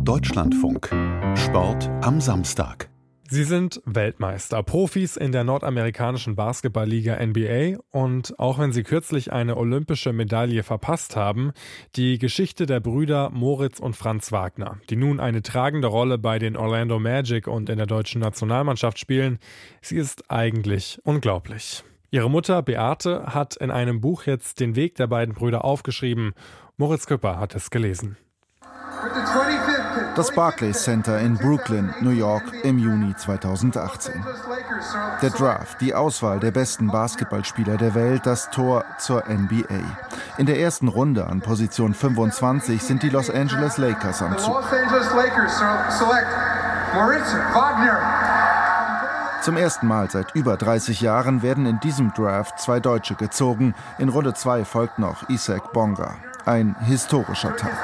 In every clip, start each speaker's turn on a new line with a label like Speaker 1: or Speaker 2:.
Speaker 1: Deutschlandfunk. Sport am Samstag.
Speaker 2: Sie sind Weltmeister, Profis in der nordamerikanischen Basketballliga NBA und auch wenn sie kürzlich eine olympische Medaille verpasst haben, die Geschichte der Brüder Moritz und Franz Wagner, die nun eine tragende Rolle bei den Orlando Magic und in der deutschen Nationalmannschaft spielen, sie ist eigentlich unglaublich. Ihre Mutter Beate hat in einem Buch jetzt den Weg der beiden Brüder aufgeschrieben. Moritz Küpper hat es gelesen.
Speaker 3: Das Barclays Center in Brooklyn, New York im Juni 2018. Der Draft, die Auswahl der besten Basketballspieler der Welt, das Tor zur NBA. In der ersten Runde an Position 25 sind die Los Angeles Lakers am Zug. Zum ersten Mal seit über 30 Jahren werden in diesem Draft 2 Deutsche gezogen. In Runde 2 folgt noch Isaac Bonga. Ein historischer Tag.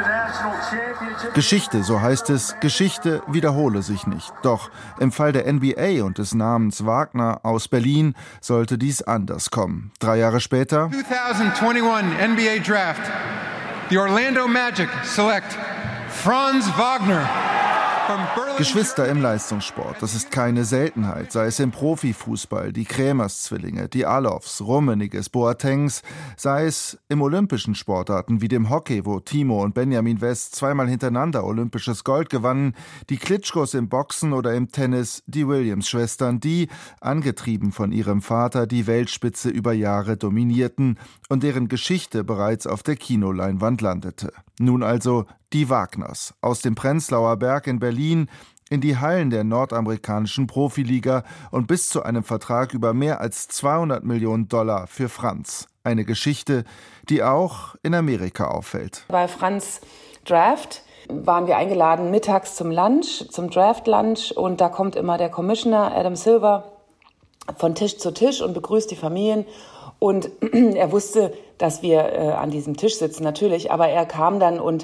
Speaker 3: Geschichte, so heißt es, Geschichte wiederhole sich nicht. Doch im Fall der NBA und des Namens Wagner aus Berlin sollte dies anders kommen. 3 Jahre später
Speaker 4: 2021 NBA Draft. The Orlando Magic select Franz Wagner.
Speaker 3: Geschwister im Leistungssport, das ist keine Seltenheit, sei es im Profifußball, die Krämers-Zwillinge, die Alofs, Rummeniges, Boatengs, sei es im olympischen Sportarten wie dem Hockey, wo Timo und Benjamin West 2-mal hintereinander olympisches Gold gewannen, die Klitschkos im Boxen oder im Tennis, die Williams-Schwestern, die, angetrieben von ihrem Vater, die Weltspitze über Jahre dominierten und deren Geschichte bereits auf der Kinoleinwand landete. Nun also die Wagners aus dem Prenzlauer Berg in Berlin in die Hallen der nordamerikanischen Profiliga und bis zu einem Vertrag über mehr als $200 Millionen für Franz. Eine Geschichte, die auch in Amerika auffällt.
Speaker 5: Bei Franz Draft waren wir eingeladen mittags zum Lunch, zum Draft-Lunch, und da kommt immer der Commissioner Adam Silver von Tisch zu Tisch und begrüßt die Familien. Und er wusste, dass wir an diesem Tisch sitzen, natürlich, aber er kam dann und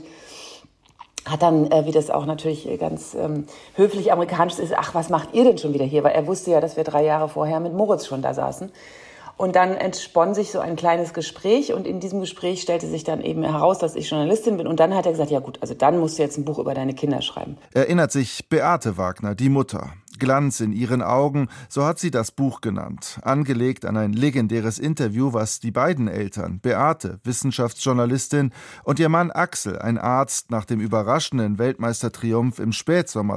Speaker 5: hat dann, wie das auch natürlich ganz höflich amerikanisch ist, ach, was macht ihr denn schon wieder hier? Weil er wusste ja, dass wir 3 Jahre vorher mit Moritz schon da saßen. Und dann entspann sich so ein kleines Gespräch und in diesem Gespräch stellte sich dann eben heraus, dass ich Journalistin bin. Und dann hat er gesagt, ja gut, also dann musst du jetzt ein Buch über deine Kinder schreiben.
Speaker 3: Erinnert sich Beate Wagner, die Mutter. Glanz in ihren Augen, so hat sie das Buch genannt. Angelegt an ein legendäres Interview, was die beiden Eltern, Beate, Wissenschaftsjournalistin, und ihr Mann Axel, ein Arzt, nach dem überraschenden Weltmeistertriumph im Spätsommer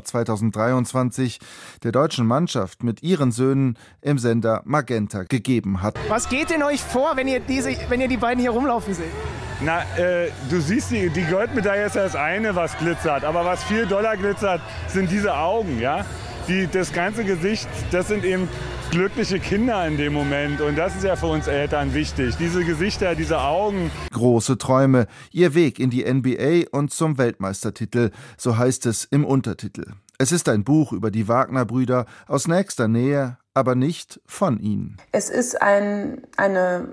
Speaker 3: 2023 der deutschen Mannschaft mit ihren Söhnen im Sender Magenta gegeben hat.
Speaker 6: Was geht in euch vor, wenn ihr die beiden hier rumlaufen seht?
Speaker 7: Na, du siehst, die Goldmedaille ist das eine, was glitzert. Aber was viel doller glitzert, sind diese Augen, ja? Das ganze Gesicht, das sind eben glückliche Kinder in dem Moment. Und das ist ja für uns Eltern wichtig. Diese Gesichter, diese Augen.
Speaker 3: Große Träume, ihr Weg in die NBA und zum Weltmeistertitel, so heißt es im Untertitel. Es ist ein Buch über die Wagner-Brüder aus nächster Nähe, aber nicht von ihnen.
Speaker 5: Es ist eine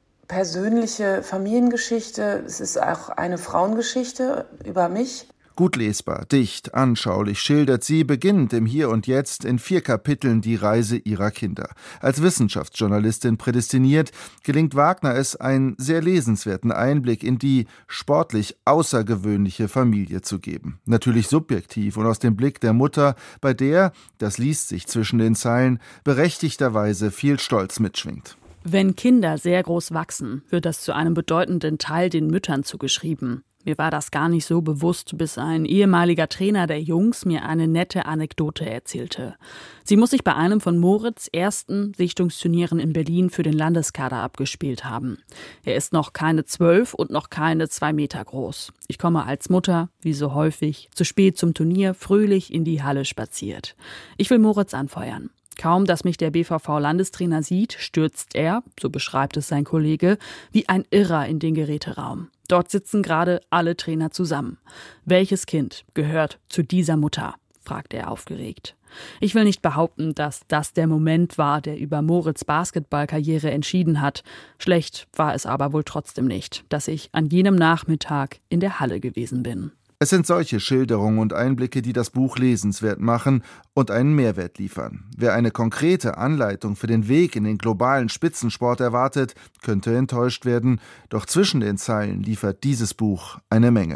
Speaker 5: persönliche Familiengeschichte, es ist auch eine Frauengeschichte über mich.
Speaker 3: Gut lesbar, dicht, anschaulich schildert sie, beginnend im Hier und Jetzt, in 4 Kapiteln die Reise ihrer Kinder. Als Wissenschaftsjournalistin prädestiniert, gelingt Wagner es, einen sehr lesenswerten Einblick in die sportlich außergewöhnliche Familie zu geben. Natürlich subjektiv und aus dem Blick der Mutter, bei der, das liest sich zwischen den Zeilen, berechtigterweise viel Stolz mitschwingt.
Speaker 8: Wenn Kinder sehr groß wachsen, wird das zu einem bedeutenden Teil den Müttern zugeschrieben. Mir war das gar nicht so bewusst, bis ein ehemaliger Trainer der Jungs mir eine nette Anekdote erzählte. Sie muss sich bei einem von Moritz' ersten Sichtungsturnieren in Berlin für den Landeskader abgespielt haben. Er ist noch keine 12 und noch keine 2 Meter groß. Ich komme als Mutter, wie so häufig, zu spät zum Turnier, fröhlich in die Halle spaziert. Ich will Moritz anfeuern. Kaum, dass mich der BVV-Landestrainer sieht, stürzt er, so beschreibt es sein Kollege, wie ein Irrer in den Geräteraum. Dort sitzen gerade alle Trainer zusammen. Welches Kind gehört zu dieser Mutter? Fragt er aufgeregt. Ich will nicht behaupten, dass das der Moment war, der über Moritz' Basketballkarriere entschieden hat. Schlecht war es aber wohl trotzdem nicht, dass ich an jenem Nachmittag in der Halle gewesen bin.
Speaker 3: Es sind solche Schilderungen und Einblicke, die das Buch lesenswert machen und einen Mehrwert liefern. Wer eine konkrete Anleitung für den Weg in den globalen Spitzensport erwartet, könnte enttäuscht werden. Doch zwischen den Zeilen liefert dieses Buch eine Menge.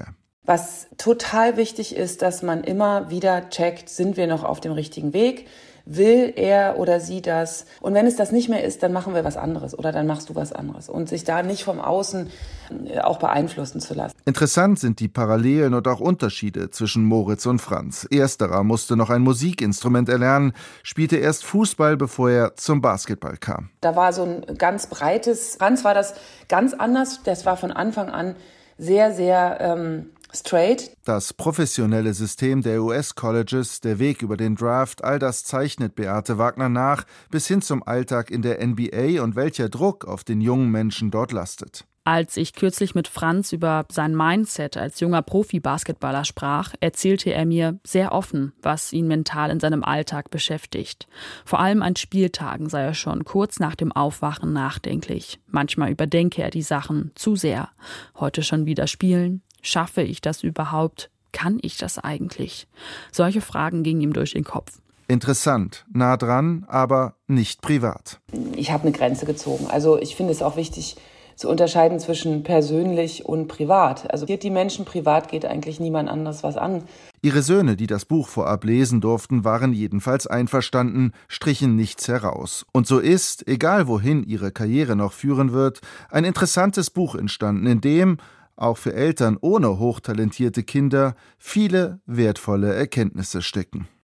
Speaker 5: Was total wichtig ist, dass man immer wieder checkt, sind wir noch auf dem richtigen Weg? Will er oder sie das? Und wenn es das nicht mehr ist, dann machen wir was anderes oder dann machst du was anderes. Und sich da nicht vom Außen auch beeinflussen zu lassen.
Speaker 3: Interessant sind die Parallelen und auch Unterschiede zwischen Moritz und Franz. Ersterer musste noch ein Musikinstrument erlernen, spielte erst Fußball, bevor er zum Basketball kam.
Speaker 5: Da war so ein ganz breites, Franz war das ganz anders. Das war von Anfang an sehr, sehr straight.
Speaker 3: Das professionelle System der US-Colleges, der Weg über den Draft, all das zeichnet Beate Wagner nach, bis hin zum Alltag in der NBA und welcher Druck auf den jungen Menschen dort lastet.
Speaker 8: Als ich kürzlich mit Franz über sein Mindset als junger Profi-Basketballer sprach, erzählte er mir sehr offen, was ihn mental in seinem Alltag beschäftigt. Vor allem an Spieltagen sei er schon kurz nach dem Aufwachen nachdenklich. Manchmal überdenke er die Sachen zu sehr. Heute schon wieder spielen? Schaffe ich das überhaupt? Kann ich das eigentlich? Solche Fragen gingen ihm durch den Kopf.
Speaker 3: Interessant, nah dran, aber nicht privat.
Speaker 5: Ich habe eine Grenze gezogen. Also ich finde es auch wichtig zu unterscheiden zwischen persönlich und privat. Also die Menschen privat geht eigentlich niemand anderes was an.
Speaker 3: Ihre Söhne, die das Buch vorab lesen durften, waren jedenfalls einverstanden, strichen nichts heraus. Und so ist, egal wohin ihre Karriere noch führen wird, ein interessantes Buch entstanden, in dem, auch für Eltern ohne hochtalentierte Kinder, viele wertvolle Erkenntnisse stecken.